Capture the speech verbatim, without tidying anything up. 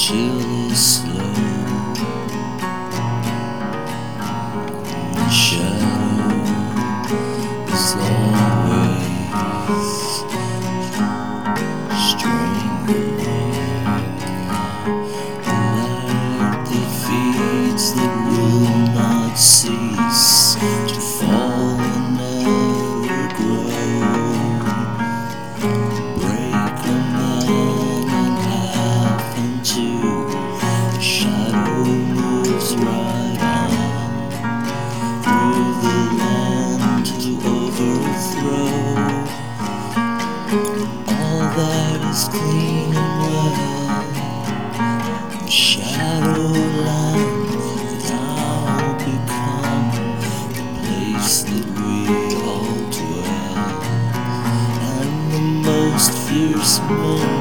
chill is slow. The shadow is always strangling. The light that feeds that will not cease to fall and never grow. Break a man in half in two. The shadow moves right on through the land to overthrow all that is clean and well. The Shadowland has now become the place that we all dwell, and the most fierce men